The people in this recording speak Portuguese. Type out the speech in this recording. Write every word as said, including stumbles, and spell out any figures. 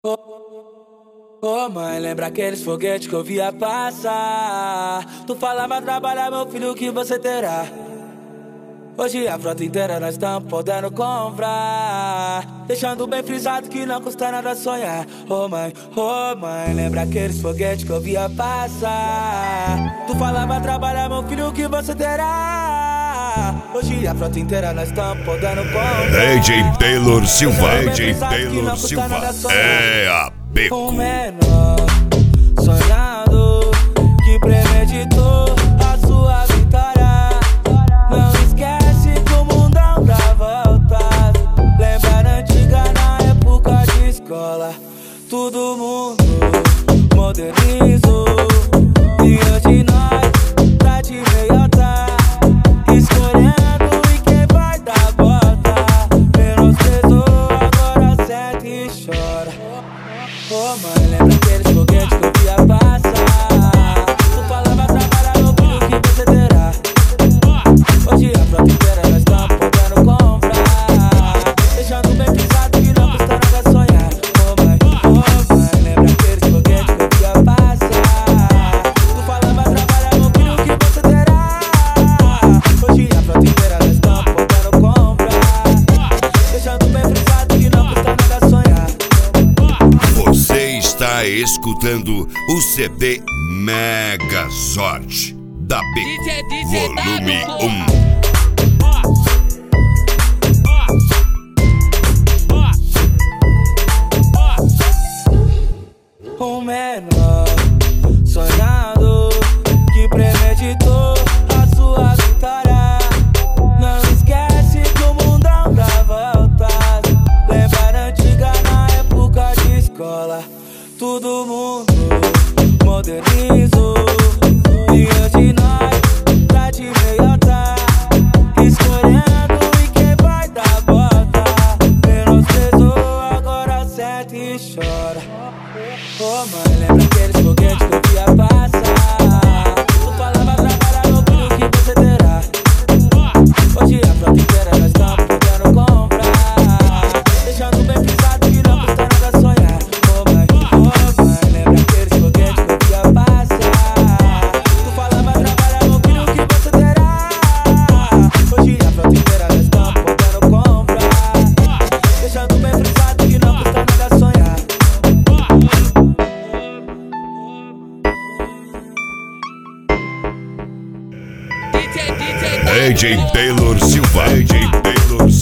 Ô oh, mãe, lembra aqueles foguetes que eu via passar? Tu falava trabalhar, meu filho, que você terá. Hoje a frota inteira nós estamos podendo comprar, deixando bem frisado que não custa nada sonhar. Oh mãe, oh mãe, lembra aqueles foguetes que eu via passar? Tu falava trabalhar, meu filho, que você terá. Hoje a frota inteira nós estamos podendo comprar. D J Taylor Silva, D J Taylor Silva é a Beco. Um menor sonhado que premeditou a sua vitória. Não esquece que o mundão dá voltas. Lembra da antiga na época de escola. Todo mundo modernizou e hoje nós tá de meiota, escolhendo em quem vai dar bota. Menosprezou, agora sente e chora. Oh mãe, lembra aqueles foguetes que eu via passar? Tu falava trabalhar, meu filho, que você terá. Hoje a frota inteira nós estamos podendo comprar, deixando bem frisado que não custa nada sonhar. Oh mãe, oh mãe, lembra aqueles foguetes que eu via passar? Tu falava trabalhar, meu filho, que você terá. Hoje a frota inteira nós estamos podendo comprar, deixando bem frisado que não custa nada sonhar. Você está escutando o C D Megazord da Beco, volume um. Um menor sonhado que premeditou a sua vitória. Não esquece que o mundão dá voltas. Lembra da antiga na época de escola. Todo mundo modernizou e hoje nós tá de meiota, escolhendo em quem vai dar bota. Menosprezou, agora sente e chora. Oh mãe, lembra aqueles foguetes que eu via passar? Tu falava trabalhar, meu filho, que você terá. Hoje a frota inteira nós estamos podendo comprar, deixando bem frisado que não custa nada sonhar. Oh mãe, oh mãe, lembra aqueles foguetes que eu via passar? Tu falava trabalhar, meu filho, que você terá. Hoje a frota inteira nós estamos podendo comprar, deixando bem frisado que não custa nada sonhar. D J Taylor Silva, D J Taylor